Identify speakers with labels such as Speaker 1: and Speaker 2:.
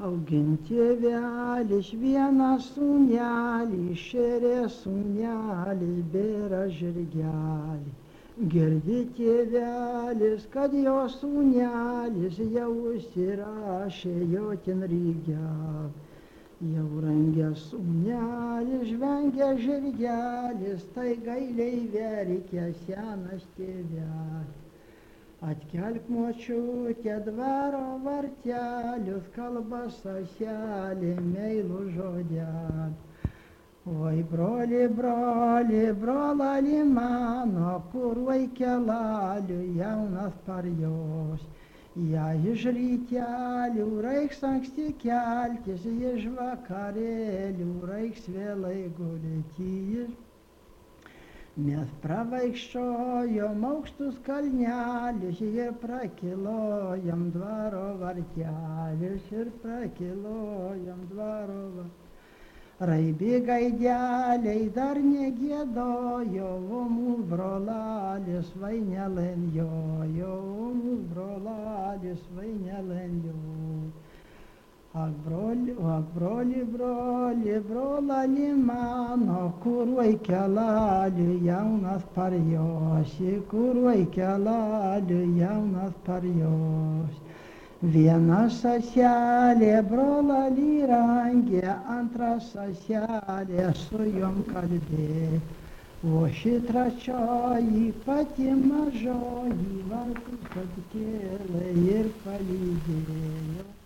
Speaker 1: Auginti tėvelis vieną sūnelį, šėrė sūnelis, bėra žirgelį. Girdi tėvelis, kad jo sūnelis jau užsirašė jo ten rygelį. Jau rangęs sūnelis, žvengia žirgelis, tai gailiai verkia senas tėvelis. Atkelk močiutę dvaro vartelius, kalba seselė meilų žodelį. Oi broli, broli, brolali mano, kur vaikelaliu jaunas parjos. Jei iš rytelių reiks anksti keltis, iš vakarėlių reiks vėlai gulėti. Mes pravaikščiojom aukštus kalnelius ir prakilojom dvaro vartelius ir prakilojom dvaro vartelius. Raibi gaideliai dar negiedojo, o mūsų brolalis vainelėn jojo, o mūsų brolalis vainelėn jojo. Ak broli, broli, brolali mano, kur vaikelaliu jaunas parjosi, kur vaikelaliu jaunas parjosi. Viena seselė brolali rangė, antra seselė su jom kalbėjo, o ši trečioji pati mažoji vartus atkėlė ir palydėjo.